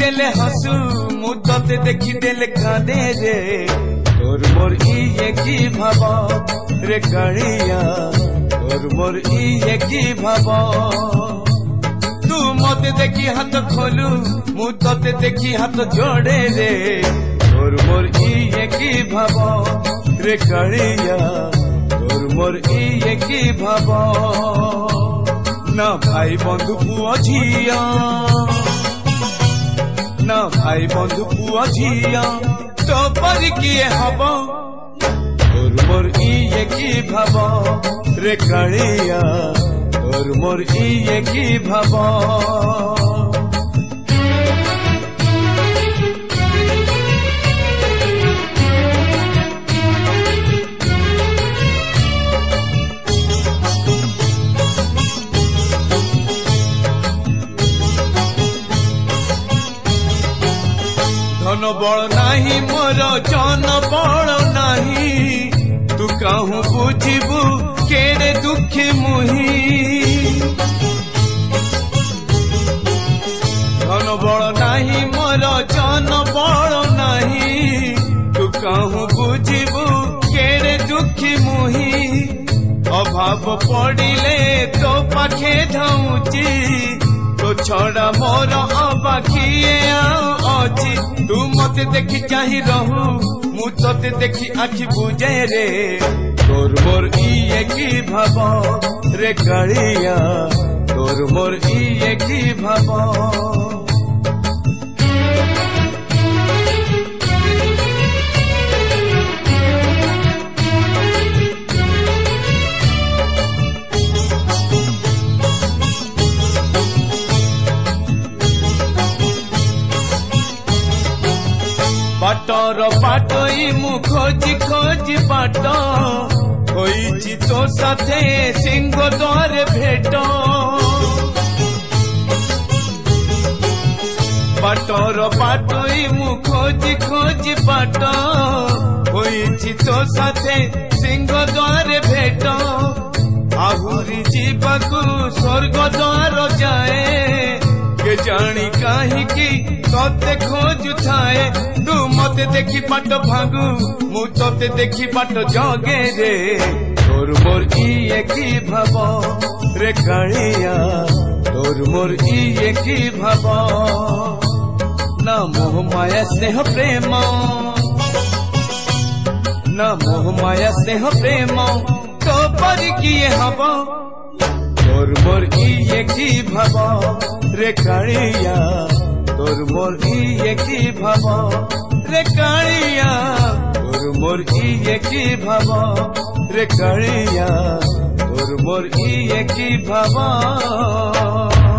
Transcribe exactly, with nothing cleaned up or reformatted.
देले हसू मु तोते देखी देले कांदे रे तोर मोर इए की भाव रे कालिया तोर मोर इए की भाव तू मते देखी हाथ खोलू मु तोते देखी हाथ जोड़े रे तोर मोर इए की भाव रे कालिया तोर मोर इए की भाव ना भाई बंधु पुआ झिया ना भाई बंधु पुआ झिया तो पर किए हब तोर मोर इए की भाव रे कालिया तोर मोर इए की भाव धन बल नाही मोर जन बल नाही तू कहूँ बुझबू केड़े दुखी मुही धन बल नाही मोर जन बल नाही तू कहूँ बुझबू केड़े दुखी मुही अभाव पड़िले तो पाखे धाऊची तो छड़ा मोर अबाखिए अच्छी तू मते देखी चाही रहू मु तोते देखी आखि बुझे रे तोर मोर इए की भाव रे कालिया तोर मोर इए की भाव बाटर बाटई मु खोजी खोजी बाट होईची तो साथे सिंह द्वार भेट बाटर बाटई मु खोजी खोजी बाट होईची तो साथे सिंह द्वार भेट आहुरी जीवाकू स्वर्ग द्वार जाए के जानी कहीं की तोते खोजु थाए तू मते देखी बाट भागू मु तोते देखी बाट जगे रे तोर मोर इए की भाव रे कालिया तोर मोर इए की भाव ना मोह माया स्नेह प्रेम ना मोह माया स्नेह प्रेम तो पर किए हब तोर मोर इए की भाव रे कालिया तोर मोर इए की भाव रे कालिया तोर मोर इए की भाव रे कालिया तोर मोर इए की भाव।